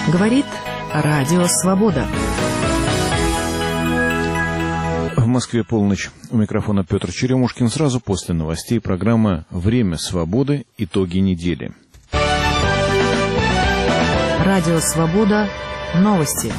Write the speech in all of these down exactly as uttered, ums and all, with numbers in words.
Говорит Радио Свобода. В Москве полночь. У микрофона Петр Черемушкин. Сразу после новостей программа «Время свободы. Итоги недели». Радио Свобода. Новости.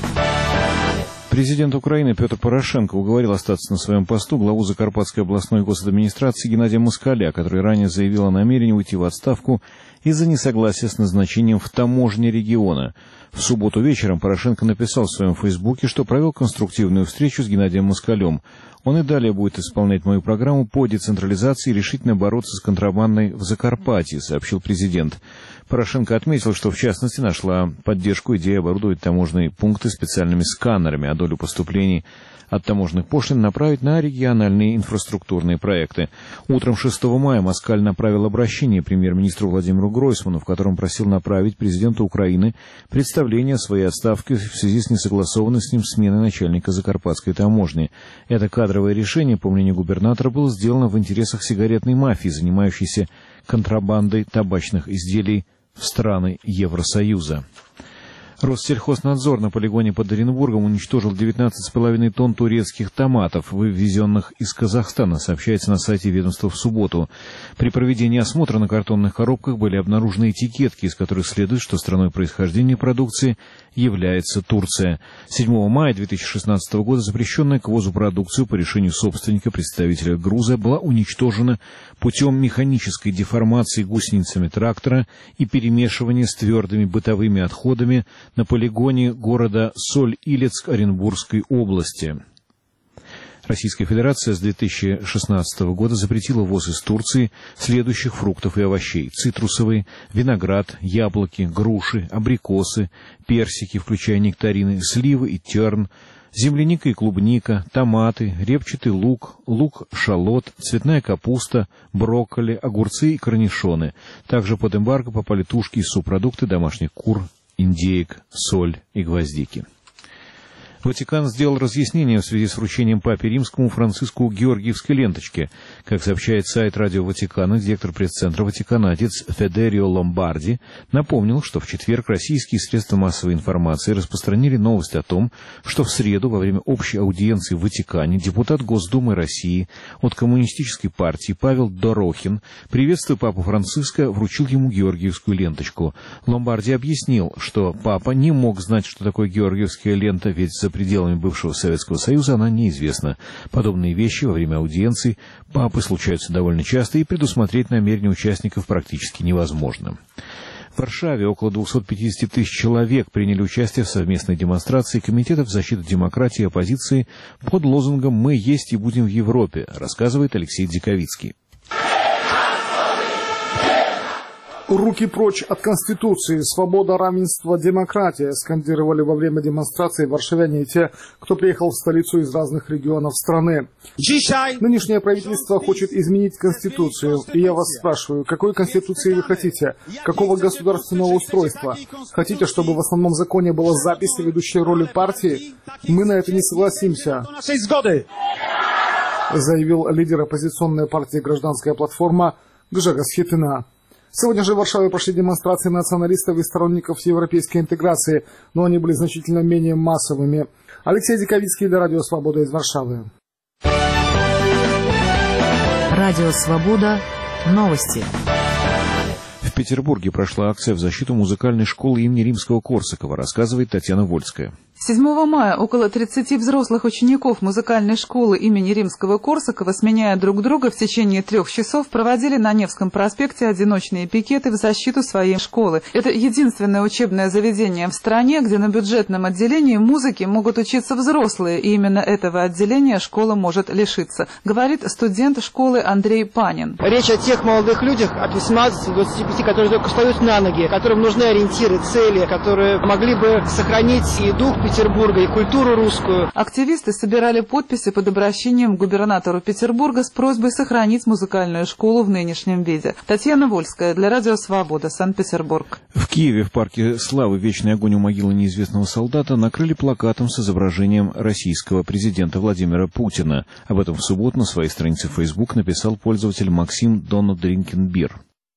Президент Украины Петр Порошенко уговорил остаться на своем посту главу Закарпатской областной госадминистрации Геннадия Москаля, который ранее заявил о намерении уйти в отставку из-за несогласия с назначением в таможне региона. В субботу вечером Порошенко написал в своем фейсбуке, что провел конструктивную встречу с Геннадием Москалем. Он и далее будет исполнять мою программу по децентрализации и решительно бороться с контрабандой в Закарпатье, сообщил президент. Порошенко отметил, что в частности нашла поддержку идея оборудовать таможенные пункты специальными сканерами, а долю поступлений от таможенных пошлин направить на региональные инфраструктурные проекты. Утром шестого мая Москаль направил обращение премьер-министру Владимиру Гройсману, в котором просил направить президенту Украины представление о своей отставке в связи с несогласованной с ним сменой начальника Закарпатской таможни. Это кадровое решение, по мнению губернатора, было сделано в интересах сигаретной мафии, занимающейся контрабандой табачных изделий в страны Евросоюза. Россельхознадзор на полигоне под Оренбургом уничтожил девятнадцать с половиной тонн турецких томатов, вывезенных из Казахстана, сообщается на сайте ведомства в субботу. При проведении осмотра на картонных коробках были обнаружены этикетки, из которых следует, что страной происхождения продукции является Турция. седьмого мая две тысячи шестнадцатого года запрещенная к ввозу продукцию по решению собственника, представителя груза, была уничтожена путем механической деформации гусеницами трактора и перемешивания с твердыми бытовыми отходами на полигоне города Соль-Илецк Оренбургской области. Российская Федерация с две тысячи шестнадцатого года запретила ввоз из Турции следующих фруктов и овощей: цитрусовые, виноград, яблоки, груши, абрикосы, персики, включая нектарины, сливы и терн, земляника и клубника, томаты, репчатый лук, лук-шалот, цветная капуста, брокколи, огурцы и корнишоны. Также под эмбарго попали тушки и субпродукты домашних кур, индеек, соль и гвоздики. Ватикан сделал разъяснение в связи с вручением Папе Римскому Франциску Георгиевской ленточки. Как сообщает сайт Радио Ватикана, директор пресс-центра Ватикана отец Федерио Ломбарди напомнил, что в четверг российские средства массовой информации распространили новость о том, что в среду во время общей аудиенции в Ватикане депутат Госдумы России от Коммунистической партии Павел Дорохин, приветствуя Папу Франциска, вручил ему Георгиевскую ленточку. Ломбарди объяснил, что Папа не мог знать, что такое Георгиевская лента, ведь за пределами бывшего Советского Союза она неизвестна. Подобные вещи во время аудиенций папы случаются довольно часто, и предусмотреть намерения участников практически невозможно. В Варшаве около двухсот пятидесяти тысяч человек приняли участие в совместной демонстрации Комитетов защиты демократии и оппозиции под лозунгом «Мы есть и будем в Европе», рассказывает Алексей Дзиковицкий. «Руки прочь от Конституции! Свобода, равенство, демократия!» скандировали во время демонстрации варшавяне и те, кто приехал в столицу из разных регионов страны. Нынешнее правительство хочет изменить Конституцию. И я вас спрашиваю, какой Конституции вы хотите? Какого государственного устройства? Хотите, чтобы в основном законе была запись ведущей роли партии? Мы на это не согласимся, заявил лидер оппозиционной партии «Гражданская платформа» Гжегоз Хитина. Сегодня же в Варшаве прошли демонстрации националистов и сторонников европейской интеграции, но они были значительно менее массовыми. Алексей Диковицкий для Радио Свобода из Варшавы. Радио Свобода. Новости. В Петербурге прошла акция в защиту музыкальной школы имени Римского-Корсакова, рассказывает Татьяна Вольская. седьмого мая около тридцати взрослых учеников музыкальной школы имени Римского-Корсакова, сменяя друг друга в течение трех часов, проводили на Невском проспекте одиночные пикеты в защиту своей школы. Это единственное учебное заведение в стране, где на бюджетном отделении музыки могут учиться взрослые, и именно этого отделения школа может лишиться, говорит студент школы Андрей Панин. Речь о тех молодых людях от восемнадцати до двадцати пяти, которые только встают на ноги, которым нужны ориентиры, цели, которые могли бы сохранить и дух Петербурга, и культуру русскую. Активисты собирали подписи под обращением к губернатору Петербурга с просьбой сохранить музыкальную школу в нынешнем виде. Татьяна Вольская для Радио Свобода, Санкт-Петербург. В Киеве в парке Славы «Вечный огонь у могилы неизвестного солдата» накрыли плакатом с изображением российского президента Владимира Путина. Об этом в субботу на своей странице в Facebook написал пользователь Максим Донно Дринкенбир.